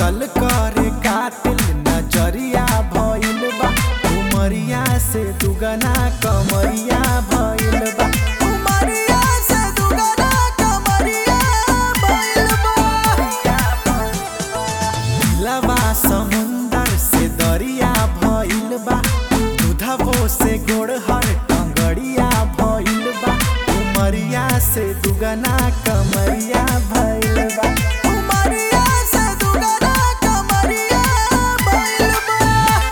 कत्ल करे कातिल नजरिया भइल बा। उमरिया से दुगना कमरिया भइल बा। उमरिया से दुगना कमरिया भइल बा। दिलवा समुंदर से दरिया भइल बा। दूधवो से गोड़हर टंगड़िया भइल बा। उमरिया से दुगना कमरिया भइल बा। उमरिया से दुगना कमरिया भइल बा।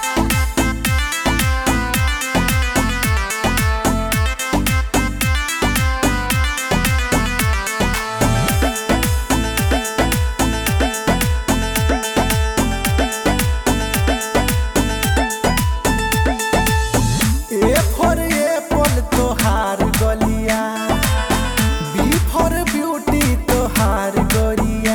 ए फॉर एप्पल तोहार गलिया, बी फॉर ब्यूटी तोहार गोरिया।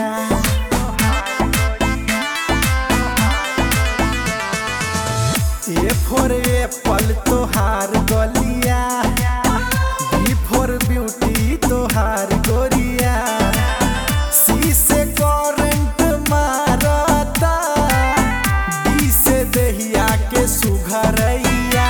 ए फॉर एप्पल तोहार गलिया, बी फॉर ब्यूटी तोहार गोरिया। सी से करंट मारता, डी से दहिया के सुघरैया।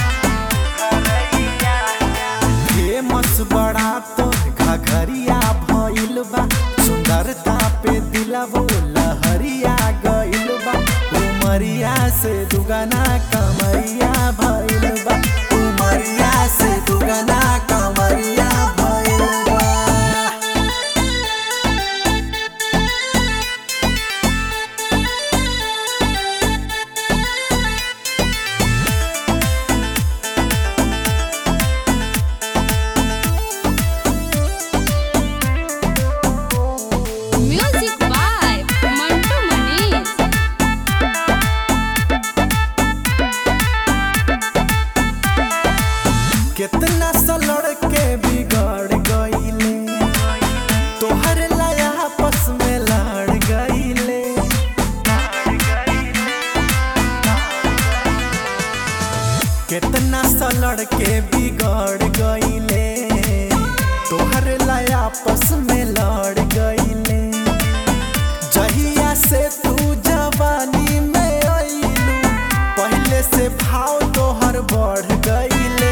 फेमस बड़ा तो घघरिया भइल बा। सुंदरता पे दिलवो लहरिया गइल बा। उमरिया से दुगना कमरिया भइल बा। उमरिया से दुगना कमरिया भइल बा। Music by Mantu Manish. कितना सलड़ के बिगड़ गईले, तोहर लाया आपस में लड़ गईले। कितना सलड़ के बिगड़ गईले, तोहर लाया आपस में लड़ गईले। जहिया से तू जवानी में अइलू, पहले से भाव तोहर बढ़ गईले।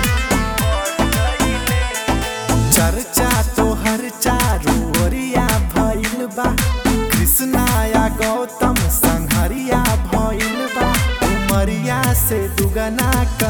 चर्चा तोहर चारू ओरिया भइल बा। कृष्णा या गौतम संघरिया भइल बा। उमरिया से दुगना